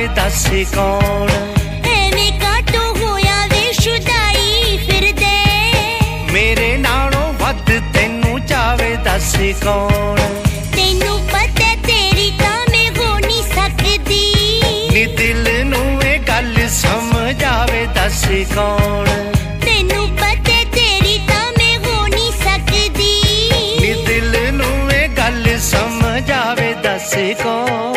दस कौन एवें काटो होया वे शुदाई फिरदे मेरे नालों वध तैनू चावे दस कौन तैनू पता तेरी तां मैं हो नहीं सकदी नी दिल नू ए गल समझ आवे दस कौन तैनू पता तेरी तां मैं हो नहीं सकदी नी दिल नू ए गल समझ आवे दस कौन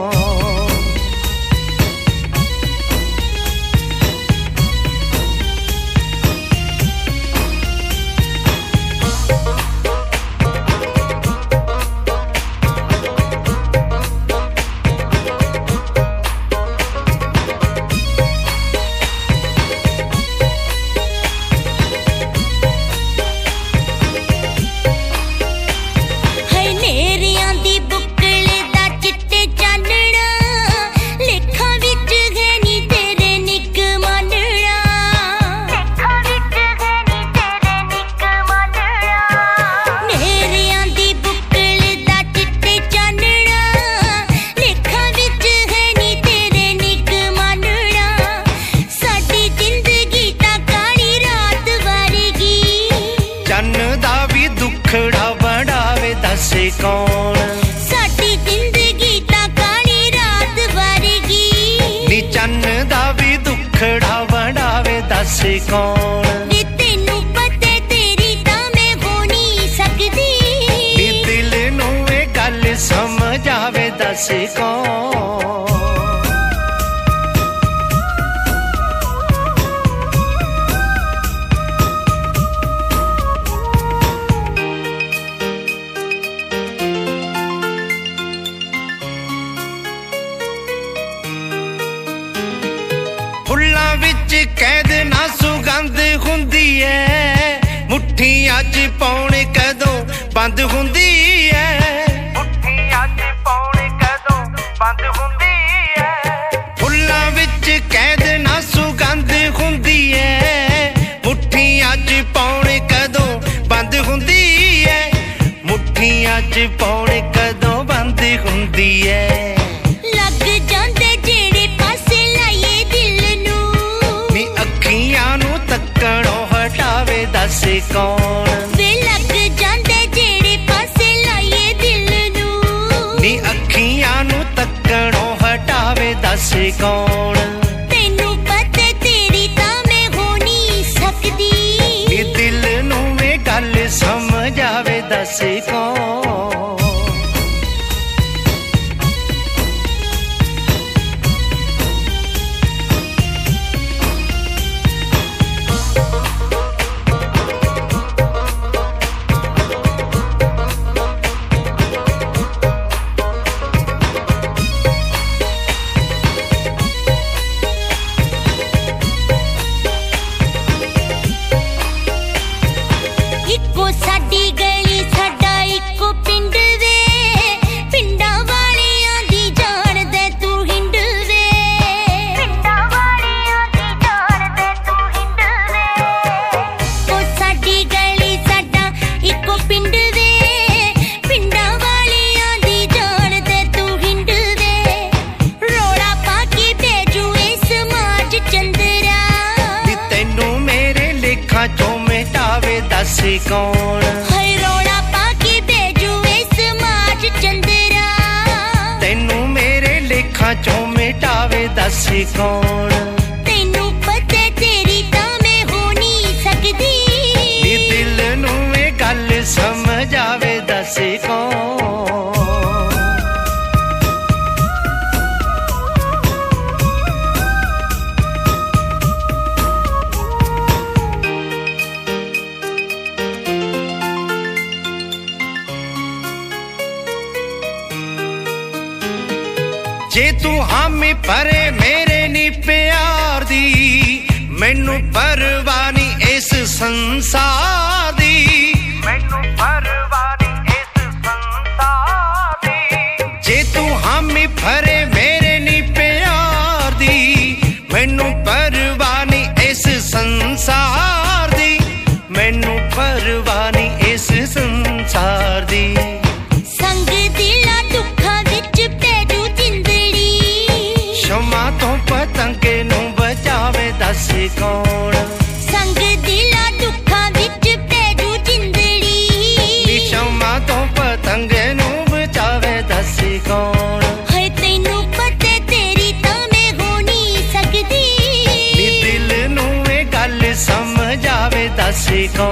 कौन साडी जिंदगी ता काली रात वर्गी नी चन्न दा भी दुखड़ा बढ़ावे दस कौन नी तैनू पता तेरी तां मैं हो नहीं सकदी नी दिल नू ए गल समझ आवे दस कौन फुल्लां विच कैद ना सुगंध हुंदी है मुट्ठी अज पौने कदों बंद हुंदी है मुट्ठी अज पौने कदों बंद हुंदी है फुल्लां विच कैद ना सुगंध हुंदी है मुट्ठी अज पौने कदों बंद हुंदी है मुट्ठी अज पौने कदों बंद हुंदी है लग जांदे जेड़े पासे लाए दिल नू नी अखियां नू तक्कणों हटावे दस कौन वे लग जांदे जेड़े पासे लाए दिल नू नी अखियां नू तक्कणों हटावे दस कौन तैनू पता तेरी तां मैं हो नहीं सकदी नी दिल नू ए गल समझ आवे दस कौन इक्को साडी गली साडा इक्को पिंड वे पिंडां वालियां दी जान दे तू हिंड वे पिंडां वालियां दी जान दे तू हिंड वे ओ साडी गली साडा इक्को पिंड वे पिंडां वालियां दी जान दे तू हिंड वे रोड़ा पा के भेजू ए समाज चंदरा नी तैनू मेरे लेखा चों मिटावे दस कौन हाय रोड़ा पा के भेजू ए समाज चंदरा तैनू मेरे लेखा चों मिटावे दस कौन तैनू पता तेरी तां मैं हो नहीं सकदी नी दिल नू ए गल समझ आवे दस कौन जे तू हामी भरे मेरे नी प्यार दी मैनू परवाह नहीं इस संसार दी मैनू परवाह नहीं इस संसार दी जे तू हामी भरे मेरे नी प्यार दी मैनू परवाह नहीं इस संसार दी मैनू परवाह नहीं इस संसार दी संग दिला दुखा विच पैरू जिंदड़ी क्षमा से कौन